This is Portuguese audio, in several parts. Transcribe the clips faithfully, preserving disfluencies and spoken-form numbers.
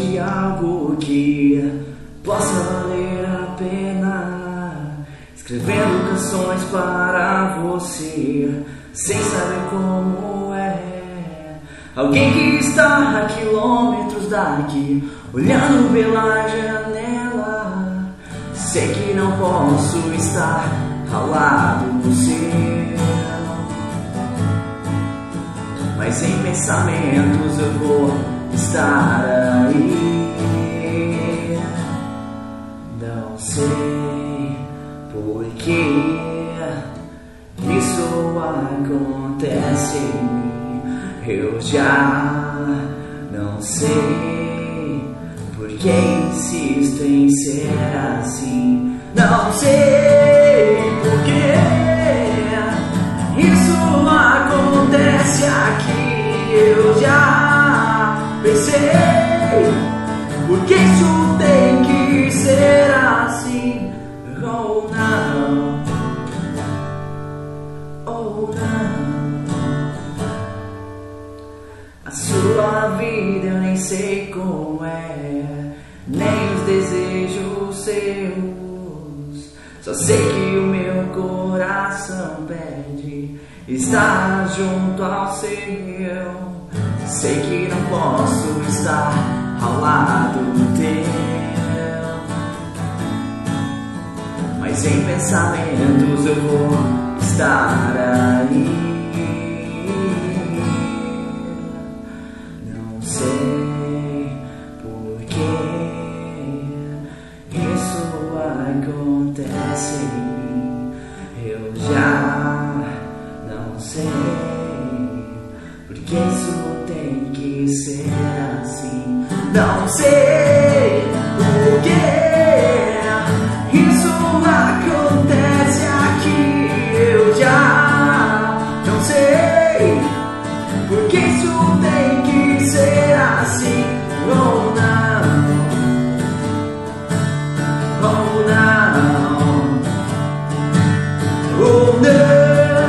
de algo que possa valer a pena, escrevendo canções para você, sem saber como é. Alguém que está a quilômetros daqui, olhando pela janela. Sei que não posso estar ao lado do seu, mas em pensamentos eu vou estar aí. Não sei por que isso acontece em mim. Eu já não sei por que insisto em ser assim. Não sei por que isso acontece aqui. Eu já pensei por que isso tem que ser assim. Ou não, ou não. A sua vida eu nem sei como é, nem os desejos seus. Só sei que o meu coração pede estar junto ao seu. Sei que não posso estar ao lado teu, mas em pensamentos eu vou estar aí. Não sei por que isso acontece em mim. Eu já não sei porque isso tem que ser assim. Não sei por que isso acontece aqui. Eu já não sei porque isso tem que ser assim. Ou não, ou não, ou não.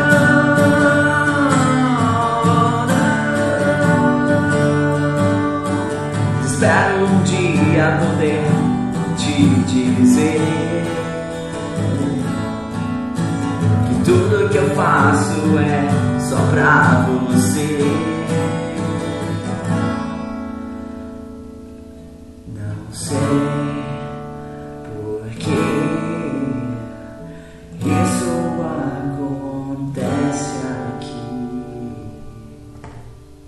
Espero um dia poder te dizer que tudo que eu faço é só pra você.